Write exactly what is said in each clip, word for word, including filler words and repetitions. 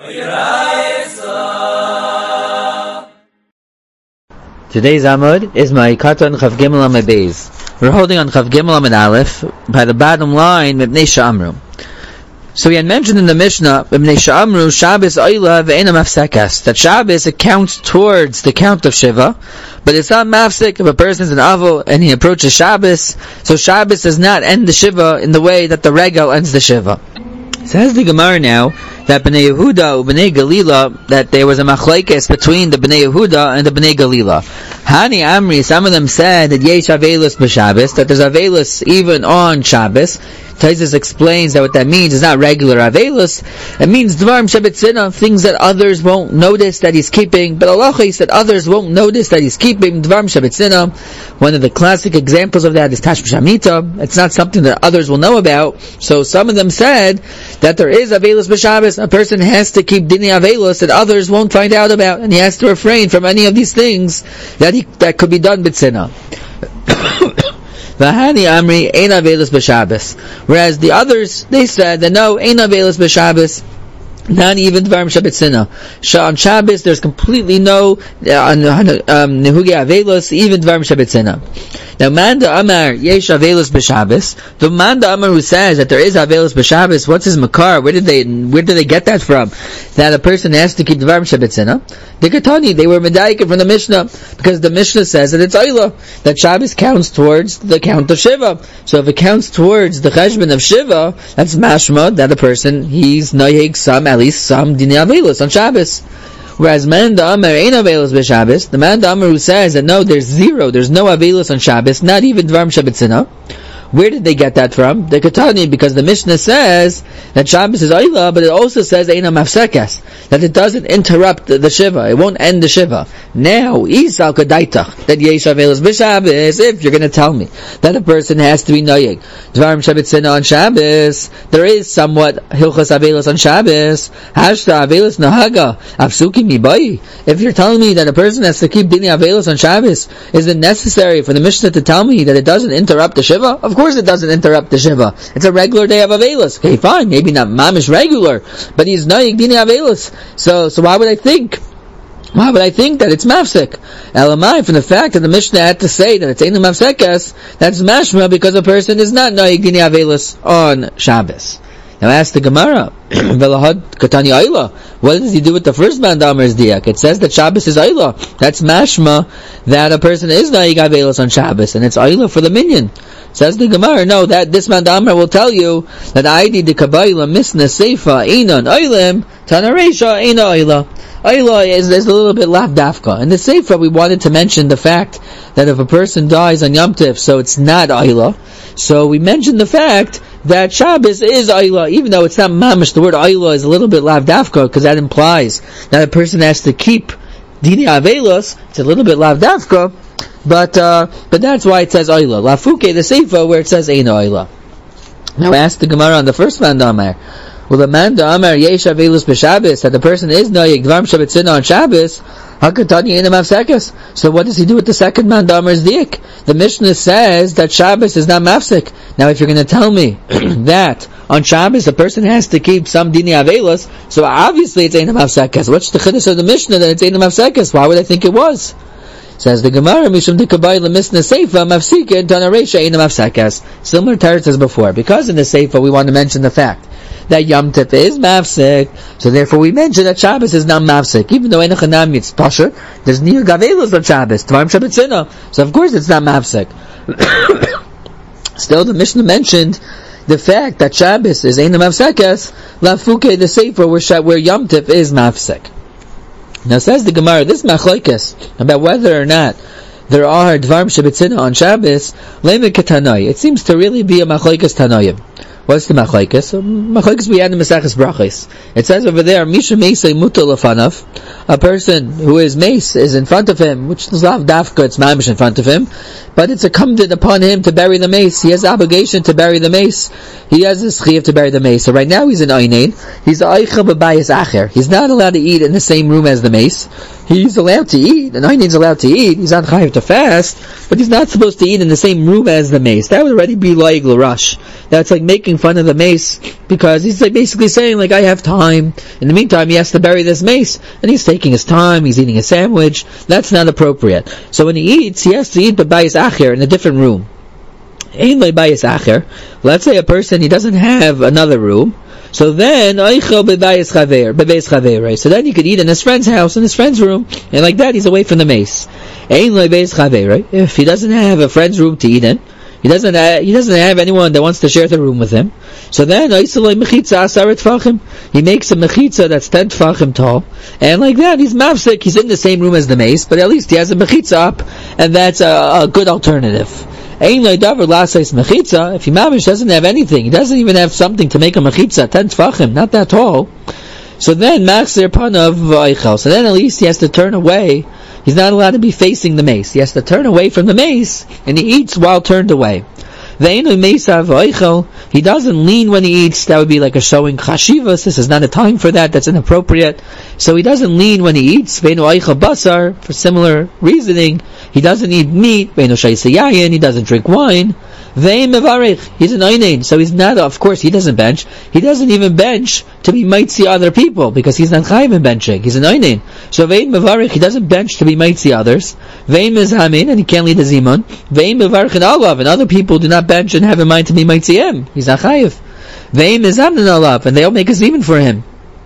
Today's Amud is Ma'ikata on Chav Gimel Amud Beis. We're holding on Chav Gimel Amud Aleph by the bottom line Mibnei Sha'amru. So we had mentioned in the Mishnah Mibnei Sha'amru Shabbos Oila ve'ena mafsekas, that Shabbos it counts towards the count of Shiva, but it's not mafsek if a person is an Avil and he approaches Shabbos. So Shabbos does not end the Shiva in the way that the Regal ends the Shiva. Says the Gemara now that Bnei Yehuda and Bnei Galila, that there was a machlekes between the Bnei Yehuda and the Bnei Galila. Hani Amri, some of them said that yesh avelus b'Shabbos, that there's avelus even on Shabbos. Taisus explains that what that means is not regular avelus. It means dvarim shebetzina, things that others won't notice that he's keeping. But Allah said others won't notice that he's keeping dvarim shebetzina. One of the classic examples of that is Tashmish Hamita. It's not something that others will know about. So some of them said that there is avelus b'Shabbos. A person has to keep dini avelus that others won't find out about, and he has to refrain from any of these things that he that could be done b'tzina. V'hani amri ein avelus b'Shabbos. Whereas the others, they said that no, ein avelus b'Shabbos, not even dvarim shebetzina. On Shabbos, there's completely no nehugi avelus, even dvarim shebetzina. Now, Manda Amar yesh avelus b'Shabbos. The Manda Amar who says that there is avelus b'Shabbos, what's his makar? Where did they where did they get that from? That a person has to keep dvarim shebetzina. The Ketani, they were medayik from the Mishnah, because the Mishnah says that it's Ayla, that Shabbos counts towards the count of Shiva. So if it counts towards the cheshbon of Shiva, that's mashma that a person he's noyeg some at least some dini avelus on Shabbos. Whereas man the Amar ain't avelus b'Shabbos, the man the Amar who says that no, there's zero, there's no avelus on Shabbos, not even dvarim shebetzina. Where did they get that from? The Ketani, because the Mishnah says that Shabbos is Ayla, but it also says Eina Mafsekas, that it doesn't interrupt the, the Shiva, it won't end the Shiva. Now, Isal Kadaitach, that Yesh Avelus b'Shabbos, if you're going to tell me that a person has to be Noyeg Dvarim Shebetzina on Shabbos, there is somewhat Hilchas Avelus on Shabbos, Hashta Avelus Nahaga, Afsuki Mibai. If you're telling me that a person has to keep Dini Avelus on Shabbos, is it necessary for the Mishnah to tell me that it doesn't interrupt the Shiva? Of course it doesn't interrupt the Shiva. It's a regular day of Avelus. Okay, fine, maybe not mamish regular, but he's Noyeg Dini Avelus. So, so why would I think Why would I think that it's mafsek? Elamai, from the fact that the Mishnah had to say that it's Eina Mafsekas, that's mashma because a person is not Noyeg Dini Avelus on Shabbos. Now ask the Gemara, Velahad Katani Ayla, what does he do with the first Mandamar's diak? It says that Shabbos is Ayla. That's mashma that a person is Noyeg Avelus on Shabbos, and it's Ayla for the minyan. Says the Gemara, no, that this Mandamar will tell you that Aidi de Kabayla Misna Seifa Einon Oilim Tanaresha Eina Oila. Oila is, is a little bit lav dafka. In the Seifa we wanted to mention the fact that if a person dies on Yom Tif, so it's not Oila. So we mentioned the fact that Shabbos is Oila, even though it's not mamish. The word Oila is a little bit lav dafka, because that implies that a person has to keep Dini Avelos. It's a little bit lav dafka. But uh, but that's why it says Oila. Lafuke, the Seifa, where it says Eina Oila. Now ask the Gemara on the first Mandamar. Well, the Manda Amar Yesh Avelus b'Shabbos, that the person is Noyeg Dvarim Shebetzina on Shabbos, Hakatani Eina Mafsekas. So what does he do with the second Mandamar's dik? The Mishnah says that Shabbos is not mafsek. Now if you're going to tell me that on Shabbos a person has to keep some Dini Avelos, so obviously it's Eina Mafsekas. What's the chiddush of the Mishnah that it's Eina Mafsekas? Why would I think it was? Says the Gemara, Mishum Dikabai Lemisna Seifa Mafsika Tanaresha Eina Mafsekas. Similar teretz as before. Because in the Seifa we want to mention the fact that Yom Tov is mafsek, so therefore we mention that Shabbos is not mafsek. Even though Enochanami it's Pasher, there's near Gavelos on Shabbos, Tvarim Shebetzina, so of course it's not mafsek. Still, the Mishnah mentioned the fact that Shabbos is Eina Mafsekas, Lafuke the Sefer where, where Yom Tov is mafsek. Now says the Gemara, this machlokes about whether or not there are Dvarim Shebetzina on Shabbos, Leimik Tanoi. It seems to really be a machlokes Tanoim. What's the machlokes? Machlokes we had in Maseches Brachos. It says over there, Misha Meisei Mutal Lefanav, a person who is mace is in front of him, which is lav dafka, it's mamish in front of him, but it's incumbent upon him to bury the mace. He has the obligation to bury the mace. He has the schiyah to bury the mace. So right now he's in Einain. He's Eichel B'bayis Acher. He's not allowed to eat in the same room as the mace. He's allowed to eat, and Einain's allowed to eat. He's not chayav to fast, but he's not supposed to eat in the same room as the mace. That would already be like l'rush. That's like making front of the mace, because he's like basically saying, like, I have time. In the meantime, he has to bury this mace, and he's taking his time, he's eating a sandwich. That's not appropriate. So when he eats, he has to eat b'bayis acher, in a different room. Ein lo bayis acher. Let's say a person, he doesn't have another room. So then, oichel b'bayis chaver, b'bayis chaver, right? So then he could eat in his friend's house, in his friend's room, and like that, he's away from the mace. Ein lo bayis chaver, right? If he doesn't have a friend's room to eat in, he doesn't have, he doesn't have anyone that wants to share the room with him. So then, he makes a mechitza that's ten tfachim tall, and like that, he's mafsik, he's in the same room as the mace, but at least he has a mechitza up, and that's a, a good alternative. If he mamish doesn't have anything, he doesn't even have something to make a mechitza, ten tfachim, not that tall, so then, machzir panav v'aychel, so then at least he has to turn away. He's not allowed to be facing the mace. He has to turn away from the mace, and he eats while turned away. He doesn't lean when he eats. That would be like a showing chashivas. This is not a time for that. That's inappropriate. So he doesn't lean when he eats. For similar reasoning, he doesn't eat meat. He doesn't drink wine. He's an oinain, so he's not, of course, he doesn't bench. He doesn't even bench to be mitzi other people, because he's not chayiv in benching. He's an oinain. So vein mevarich, he doesn't bench to be mitzi others. Vein mezamin, and he can't lead the zimun. Vein mevarich and alav, and other people do not bench and have in mind to be mitzi him. He's not chayiv. Vein mezamin alav, and they all make a zimun for him.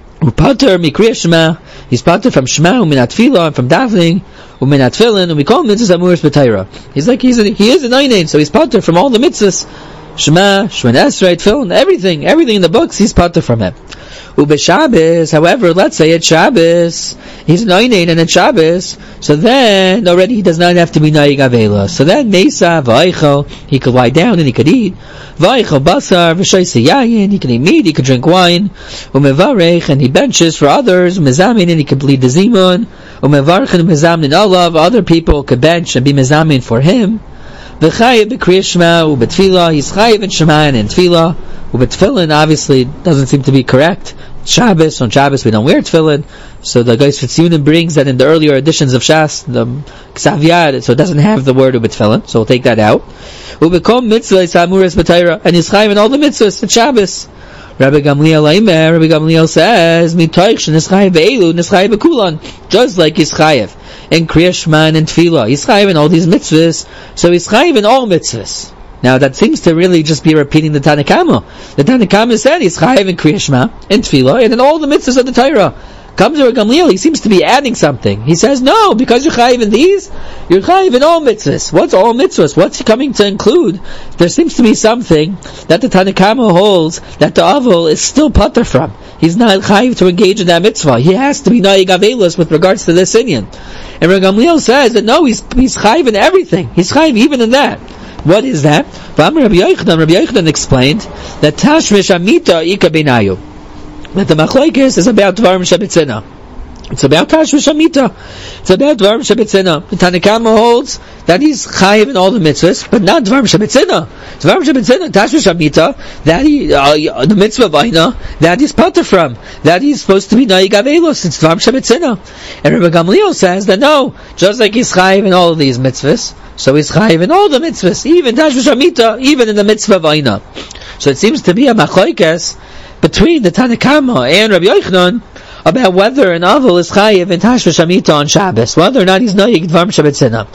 Upater mikriya shema, he's pater from shema, uminat tefillah, and from davening, uminat tefillin, and we call him mitzvahs amuris b'Torah. He's like, he's a, he is an oinain, so he's pater from all the mitzvahs. Shema, Shemon Esrei, tefillin, everything, everything in the books, he's pater from it. Ubeshabbos, however, let's say it's Shabbos, he's an oinain and it's Shabbos, so then already he does not have to be nayig avela. So then Mesa v'aychel, he could lie down and he could eat. V'aychel basar v'shoyse yayin, he could eat meat, he could drink wine. Umevarech, and he benches for others. Umezamin, and he could bleed the zimun. Umevarech and umezamin olav, other people could bench and be mezamin for him. V'chayiv b'kriyas shema u'b'tfilah, he's chayiv in shema and in tfilah. U'b'tfilin, obviously, doesn't seem to be correct. Shabbos, on Shabbos we don't wear tefillin, so the Geis Fitzionim brings that in the earlier editions of Shas, the Ksaviyad, so it doesn't have the word ubetfillin, so we'll take that out. Ubekom mitzvah samuras b'tayra, and he's chayiv in all the mitzvahs at Shabbos. Rabbi Gamliel Aimer, Rabbi Gamliel says, mitoich shenischayiv be'elu, nischayiv be'kulan, just like he's chayiv in Kriyas Shema and in Tefillah. He's chayiv in all these mitzvahs, so he's chayiv in all mitzvahs. Now that seems to really just be repeating the Tanna Kama. The Tanna Kama said he's chayiv in Kriyas Shema, in Tefillah, and in all the mitzvahs of the Torah. Comes to Gamliel, he seems to be adding something. He says, no, because you're chayiv in these, you're chayiv in all mitzvahs. What's all mitzvahs? What's he coming to include? There seems to be something that the Tanna Kama holds that the Avol is still pater from. He's not chayiv to engage in that mitzvah. He has to be na'ig avelos with regards to this inyan. And Rabbi Gamliel says that no, he's, he's chayiv in everything. He's chayiv even in that. What is that? Rabbi Yochanan, Rabbi Yochanan explained that tashmish amita ika benayu. That the machlokes is about dvarim shebetzina. It's about tashmish amita. It's about dvarim shebetzina. The Tanna Kama holds that he's chayiv in all the mitzvahs, but not dvarim shebetzina. Dvarim shebetzina, tashmish amita, that he, uh, the mitzvah of Aina, that he's pater from, that he's supposed to be na'ig avelos, it's dvarim shebetzina. And Rabbi Gamliel says that no, just like he's chayiv in all of these mitzvahs, so he's chayiv in all the mitzvahs, even tashmish amita, even in the mitzvah of Aina. So it seems to be a machlokes between the Tanna Kama and Rabbi Yochanan about whether an avol is chayiv in tashmish amita on Shabbos, whether or not he's na'ig dvarim shebetzina.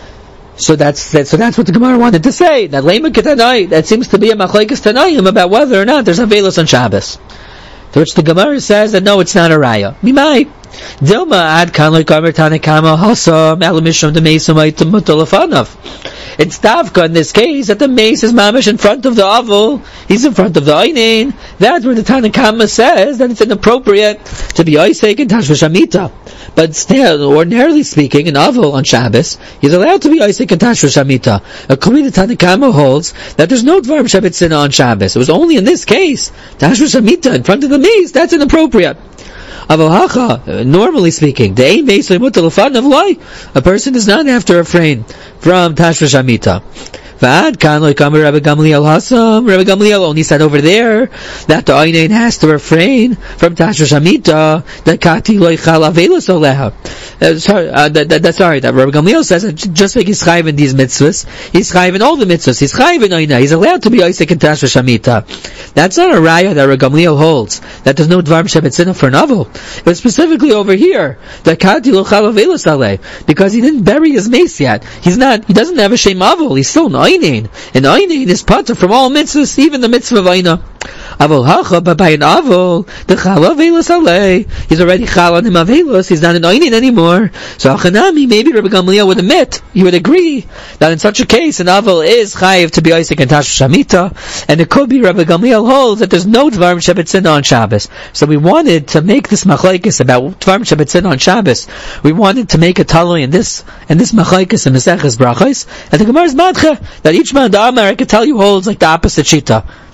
So that's that, so that's what the Gemara wanted to say. That lema ketanai, that seems to be a machlokes tanaim about whether or not there's avelos on Shabbos. To which the Gemara says that no, it's not a raya. Mimai Dilma ad kan like Amar Tanna Kama hasam elamisham the meisumait mutalafanav. It's Davka in this case that the mace is mamish in front of the avol. He's in front of the einain. That's where the Tanna Kama says that it's inappropriate to be oisek in tashmish amita. But still, ordinarily speaking, an avol on Shabbos, he's allowed to be oisek in tashmish amita. According to Tanna Kama holds that there's no dvarim shebetzina on Shabbos. It was only in this case tashmish amita in front of the mace. That's inappropriate. Avohacha, normally speaking, a person does not have to refrain from tashmish amita. Vad kan like Rabbi Gamliel Hasam. Rabbi Gamliel only said over there that the Einain has to refrain from Tashrish Hamita. That Kati loy chal avelus oleha. Sorry, uh, that, that, that's sorry. That Rabbi Gamliel says that just like he's chayiv in these mitzvahs, he's chayiv in all the mitzvahs. He's chayiv in Eina. He's allowed to be Isaac in Tashrish Hamita. That's not a raya that Rabbi Gamliel holds. That there's no dvar shebetzina for novel. But specifically over here, that Kati lo chal avelus aleh, because he didn't bury his mace yet. He's not. He doesn't have a shem avol. He's still an Einain. And Einain is patur from all mitzvahs, even the mitzvah of Eina. Avol hacha, but by an avol, the chal avelus aleh, he's already chal on him avelus. He's not an Einain anymore. So achanami, maybe Rabbi Gamliel would admit, he would agree that in such a case, an avol is chayiv to be Isaac and Tashrish Hamita, and it could be Rabbi Gamliel holds that there's no dvarim shebetzina on Shabbos. So we wanted to make this machlokes about dvarim shebetzina on Shabbos. We wanted to make a talui in this and this machlokes in Maseches Brachos, and the Gemara is madcha that each man the Amar I could tell you holds like the opposite shita.